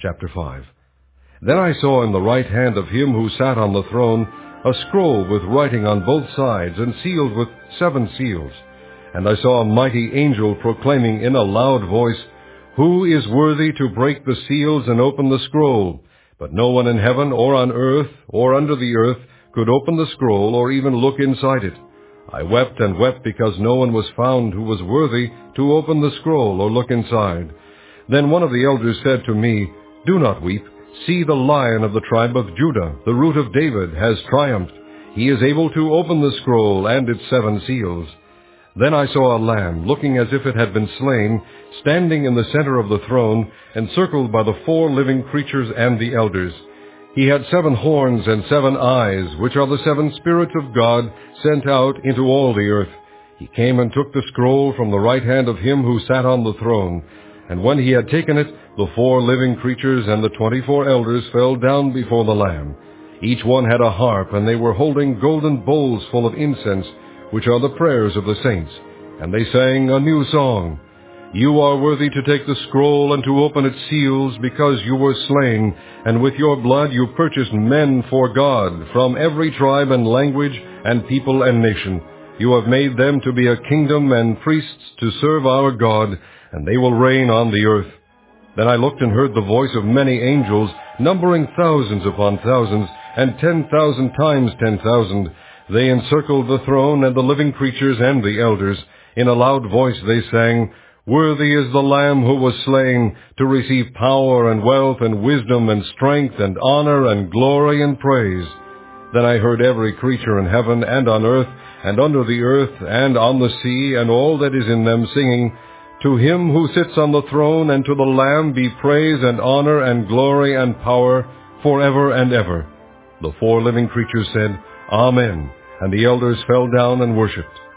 Chapter 5. Then I saw in the right hand of him who sat on the throne a scroll with writing on both sides, and sealed with 7 seals. And I saw a mighty angel proclaiming in a loud voice, "Who is worthy to break the seals and open the scroll?" But no one in heaven or on earth or under the earth could open the scroll or even look inside it. I wept and wept because no one was found who was worthy to open the scroll or look inside. Then one of the elders said to me, "Do not weep. See, the Lion of the tribe of Judah, the Root of David, has triumphed. He is able to open the scroll and its 7 seals." Then I saw a lamb, looking as if it had been slain, standing in the center of the throne, encircled by the 4 living creatures and the elders. He had 7 horns and 7 eyes, which are the 7 spirits of God sent out into all the earth. He came and took the scroll from the right hand of him who sat on the throne. And when he had taken it, the 4 living creatures and the 24 elders fell down before the Lamb. Each one had a harp, and they were holding golden bowls full of incense, which are the prayers of the saints. And they sang a new song. "You are worthy to take the scroll and to open its seals, because you were slain, and with your blood you purchased men for God from every tribe and language and people and nation. You have made them to be a kingdom and priests to serve our God, and they will reign on the earth." Then I looked and heard the voice of many angels, numbering thousands upon thousands, and 10,000 times 10,000. They encircled the throne and the living creatures and the elders. In a loud voice they sang, "Worthy is the Lamb who was slain to receive power and wealth and wisdom and strength and honor and glory and praise." Then I heard every creature in heaven and on earth and under the earth and on the sea and all that is in them singing, "To him who sits on the throne and to the Lamb be praise and honor and glory and power forever and ever." The 4 living creatures said, "Amen," and the elders fell down and worshipped.